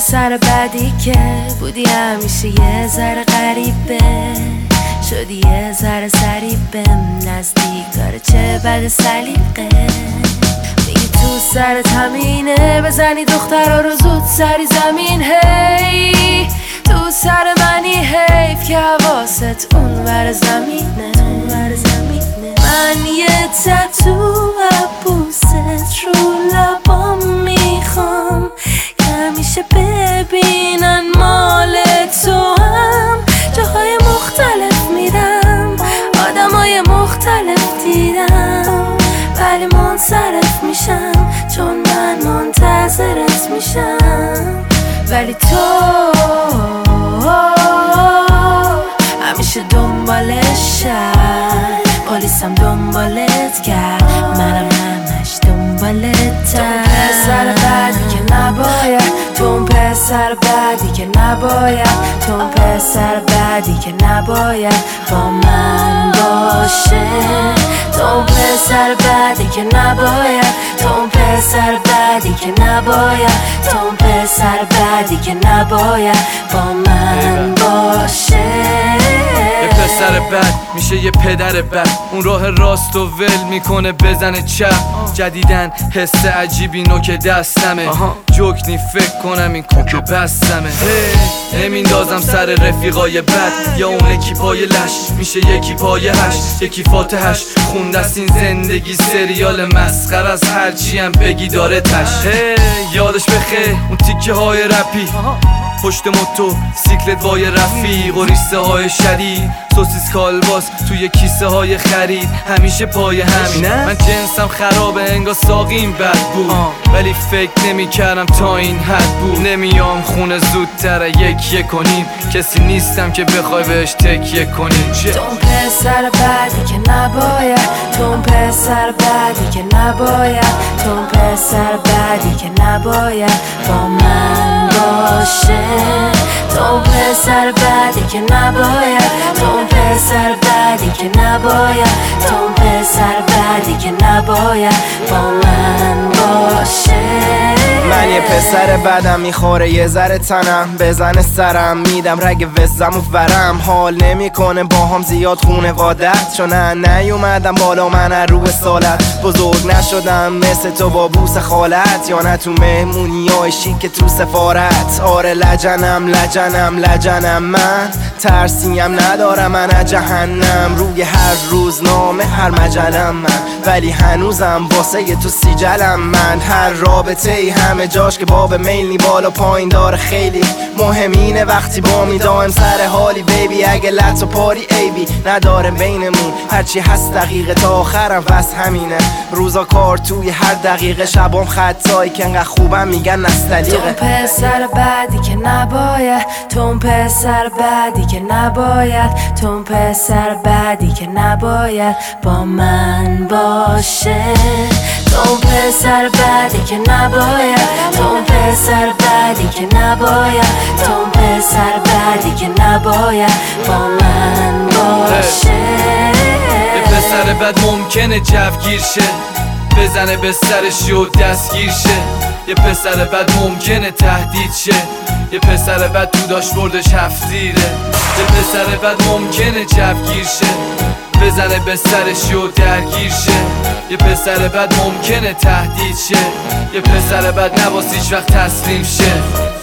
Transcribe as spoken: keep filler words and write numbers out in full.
پسر بعدی که بودی همیشه یه ذره غریبه، شدی یه ذره سریبم نزدیک داره چه بد سلیقه. میگی تو سرت همینه بزنی دخترها رو زود سری زمین. هی تو سر منی حیف که حواست اون ور زمینه. من یه تتو عبوست رو لبام میخوام که همیشه ببینن مال تو هم. جاهای مختلف میرم آدمای مختلف دیدم، ولی منصرف میشم چون من منتظرت میشم. ولی تو همیشه دنبالشم، پلیسم دنبالت کرد منم همش دنبالتم. تو پسر بعدی که نباید، تو پسر بعدی که نباید، تو پسر بعدی که نباید با من باشه. تو پسر بعدی که نباید، تو پسر بعدی که نباید، تو پسر بعدی که نباید با من باشه. یه پسر بد میشه یه پدر بد، اون راه راست و ول میکنه بزنه چپ. جدیدن حس عجیبی نوک دستمه، جوکنی فکر کنم این کوک بستمه. نمیندازم سر رفیقای بد، یا اون یکی پای لش میشه یکی پای هش، یکی فاتحش خونده است این زندگی سریال مسخر از هرچی هم بگی داره تش. یادش بخیر اون تیکه های رپی پشت موتو سیکلت وای رفیق و ریسه های شدید، سوسیس کالباس توی کیسه های خرید، همیشه پای همین. من جنسم خرابه انگار ساقیم بد بود، ولی فکر نمی کردم تا این حد بود. نمیام خونه زودتر یک یک کنیم، کسی نیستم که بخوای بهش تکیه کنیم. تو پسر بعدی که نباید، تو پسر بعدی که نباید، تو پسر بعدی که نباید با من باشه. تو پسر بعدی که نباید، تو پسر بعدی که نباید، تو پسر بعدی که نباید با من باشه. من یه پسر بدم میخوره یه ذره تنم، بزنه سرم میدم رگ وزم و ورم. حال نمیکنه با هم زیاد خونه وادت، چون نه نیومدم بالا من رو سالت. بزرگ نشدم مثل تو با بوس خالت، یا نه تو مهمونی های شیک تو سفارت. آره لجنم لجنم لجنم من، ترسیم ندارم من از جهنم. روی هر روزنامه هر مجلم من، ولی هنوزم واسه تو سیجلم من. هر رابطه ای همه جاش که باب میلی بالا پایین داره خیلی مهمینه. وقتی با می دایم سر حالی بیبی، اگه لط و پاری ایبی نداره بینمون، هرچی هست دقیقه تا آخرم بس همینه. روزا کار توی هر دقیقه، شبام خطایی که انقدر خوبم میگن نستلیقه. تو پسر بعدی که نباید، تو پسر بعدی که نباید، تو پسر بعدی که نباید با من باشه. تو پسر بعدی که نباید، تو پسر بعدی که نباید، تو پسر بعدی که نباید با من باشه. یه پسر بد ممکنه جوگیر شه، بزنه به سرش و دستگیر شه. یه پسر بد ممکنه تهدید شه، یه پسر بد تو داشبوردش هفتیره. یه پسر بد ممکنه جوگیر شه، بزنه به سرش و درگیر شه. یه پسر بد ممکنه تهدید شه، یه پسر بد نباس هیچ وقت تسلیم شه.